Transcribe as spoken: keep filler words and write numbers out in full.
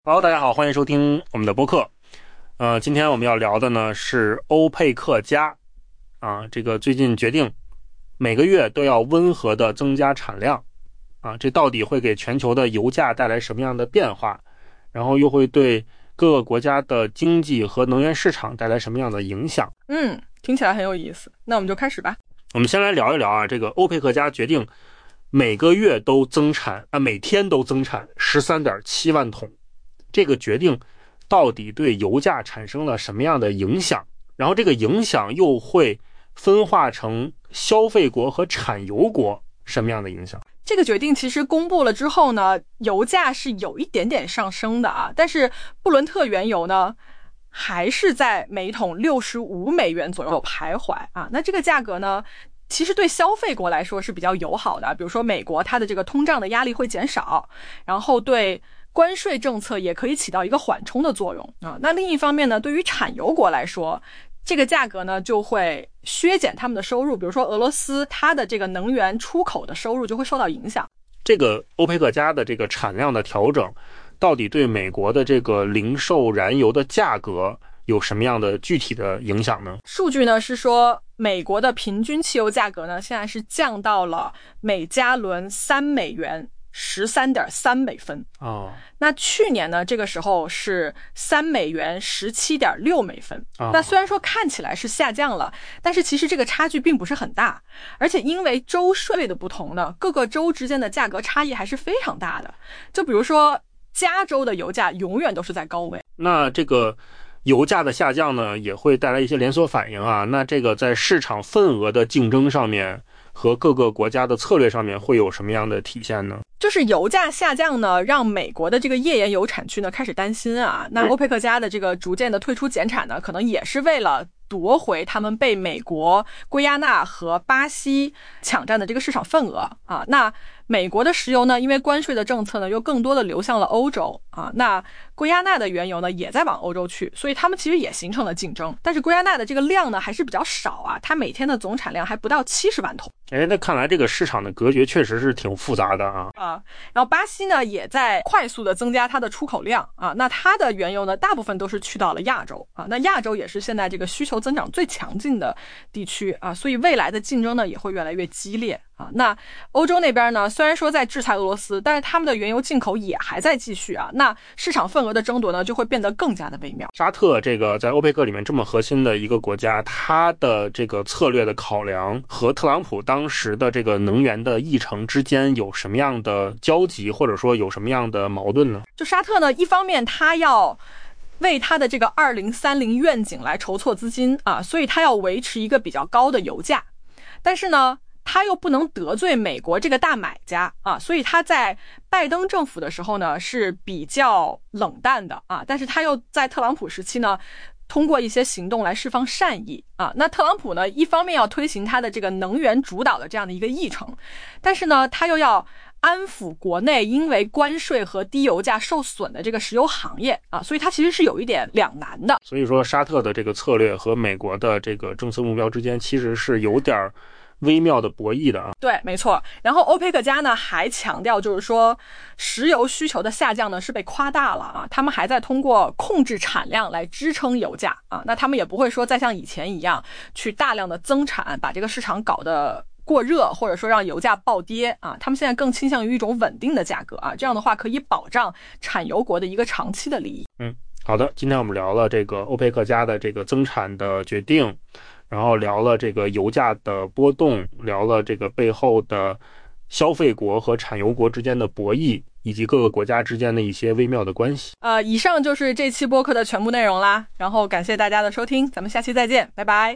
Hello， 大家好，欢迎收听我们的播客。呃，今天我们要聊的呢是欧佩克加啊，这个最近决定每个月都要温和的增加产量啊，这到底会给全球的油价带来什么样的变化？然后又会对各个国家的经济和能源市场带来什么样的影响？ 嗯，听起来很有意思。那我们就开始吧。 我们先来聊一聊啊，这个欧佩克加决定每个月都增产啊，每天都增产 十三点七万桶。这个决定到底对油价产生了什么样的影响？然后这个影响又会分化成消费国和产油国什么样的影响？ 这个决定其实公布了之后呢，油价是有一点点上升的啊，但是布伦特原油呢还是在每桶六十五美元左右徘徊啊。那这个价格呢其实对消费国来说是比较友好的，比如说美国它的这个通胀的压力会减少，然后对关税政策也可以起到一个缓冲的作用啊。那另一方面呢，对于产油国来说，这个价格呢就会削减他们的收入，比如说俄罗斯它的这个能源出口的收入就会受到影响。 这个欧佩克加的这个产量的调整到底对美国的这个零售燃油的价格有什么样的具体的影响呢？ 数据呢是说美国的平均汽油价格呢现在是降到了每加仑三美元十三点三美分哦， 那去年呢这个时候是三美元十七点六美分、哦、那虽然说看起来是下降了，但是其实这个差距并不是很大，而且因为州税的不同呢，各个州之间的价格差异还是非常大的。就比如说加州的油价永远都是在高位。 那这个油价的下降呢也会带来一些连锁反应啊，那这个在市场份额的竞争上面和各个国家的策略上面会有什么样的体现呢？ 就是油价下降呢，让美国的这个页岩油产区呢开始担心啊。那欧佩克加的这个逐渐的退出减产呢，可能也是为了夺回他们被美国、圭亚那和巴西抢占的这个市场份额啊。那美国的石油呢，因为关税的政策呢，又更多的流向了欧洲啊。那圭亚那的原油呢，也在往欧洲去，所以他们其实也形成了竞争。但是圭亚那的这个量呢，还是比较少啊，它每天的总产量还不到七十万桶。 哎，那看来这个市场的格局确实是挺复杂的啊。 啊，然后巴西呢，也在快速的增加它的出口量啊。那它的原油呢，大部分都是去到了亚洲啊。那亚洲也是现在这个需求增长最强劲的地区啊，所以未来的竞争呢，也会越来越激烈。啊，那欧洲那边呢，虽然说在制裁俄罗斯，但是他们的原油进口也还在继续啊。那市场份额的争夺呢，就会变得更加的微妙。 沙特这个在欧佩克里面这么核心的一个国家，它的这个策略的考量和特朗普当时的这个能源的议程之间有什么样的交集，或者说有什么样的矛盾呢？ 就沙特呢，一方面他要为他的这个二零三零愿景来筹措资金啊，所以他要维持一个比较高的油价，但是呢他又不能得罪美国这个大买家啊，所以他在拜登政府的时候呢是比较冷淡的啊，但是他又在特朗普时期呢通过一些行动来释放善意啊。那特朗普呢一方面要推行他的这个能源主导的这样的一个议程，但是呢他又要安抚国内因为关税和低油价受损的这个石油行业啊，所以它其实是有一点两难的。 所以说沙特的这个策略和美国的这个政策目标之间其实是有点微妙的博弈的啊。 对，没错。然后欧佩克加呢还强调，就是说石油需求的下降呢是被夸大了啊，他们还在通过控制产量来支撑油价啊，那他们也不会说再像以前一样去大量的增产，把这个市场搞得过热，或者说让油价暴跌啊，他们现在更倾向于一种稳定的价格啊，这样的话可以保障产油国的一个长期的利益。 嗯，好的，今天我们聊了这个欧佩克加的这个增产的决定，然后聊了这个油价的波动，聊了这个背后的消费国和产油国之间的博弈，以及各个国家之间的一些微妙的关系。 呃，以上就是这期播客的全部内容啦，然后感谢大家的收听，咱们下期再见，拜拜。